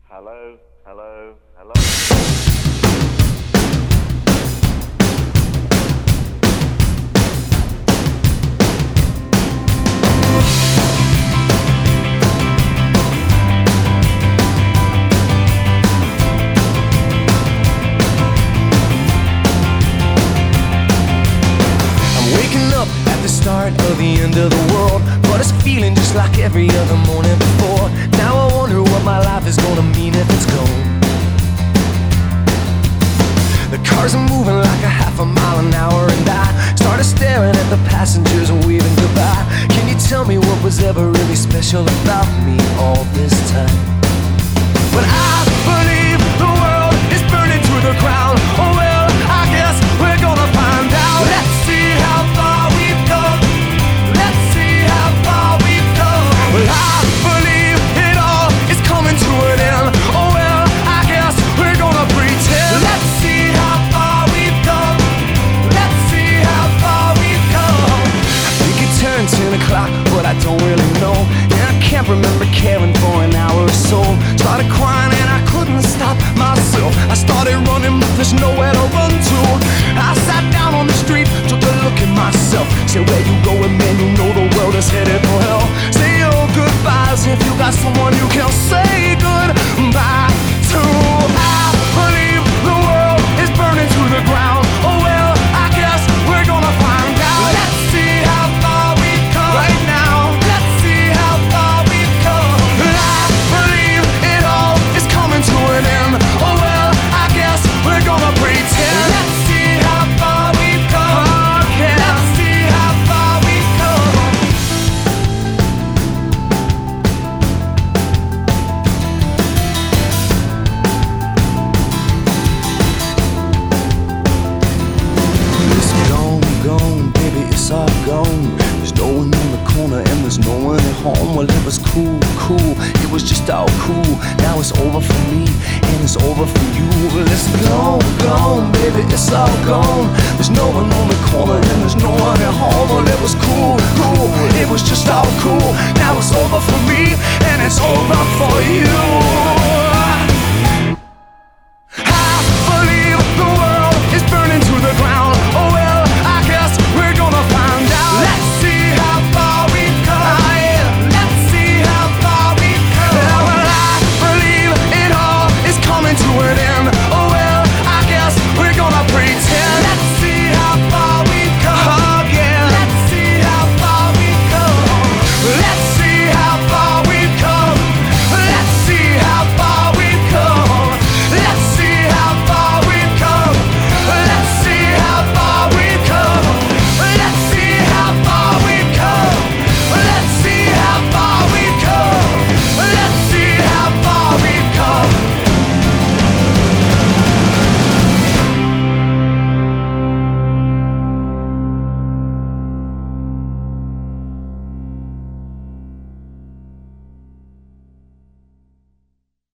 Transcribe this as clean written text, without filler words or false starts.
Hello, hello, hello. Waking up at the start of the end of the world, but it's feeling just like every other morning before. Now I wonder what my life is gonna mean if it's gone. The cars are moving like a half a mile an hour, and I started staring at the passengers and waving goodbye. Can you tell me what was ever really special about me all this time? But I believe the world is burning to the ground. Oh well, I guess we're gonna find out. Let's see how far we've come. Let's see how far we've come. Well, I believe it all is coming to an end. Oh well, I guess we're gonna pretend. Let's see how far we've come. Let's see how far we've come. I think it turned 10 o'clock, but I don't really know. And I can't remember caring for an hour or so. Started crying and I couldn't stop myself. I started running, but there's nowhere to run to. I sat down on the street, took a look at myself. Said, where you going, man? You know the world is headed for hell. Say your goodbyes if you got someone you can say goodbye to. I believe the world is burning to the ground. Oh well, I guess we're gonna find out. Let's see how far we've come right now. Let's see how far we've come. I believe it all is coming to an end. Oh well, I guess we're gonna pretend. Let's see how far we've come. Oh, yeah. Let's see how far we've come. It's gone, gone, baby, it's all gone. There's no one on the corner and there's no one at home. Well, it was cool, cool, it was just all cool. Now it's over for me and it's over for you. Well, it's gone, gone, baby, it's all gone. There's no one on the corner and there's no one at home. Well, it was cool, cool, it was just all cool. Now it's over for me and it's over for you.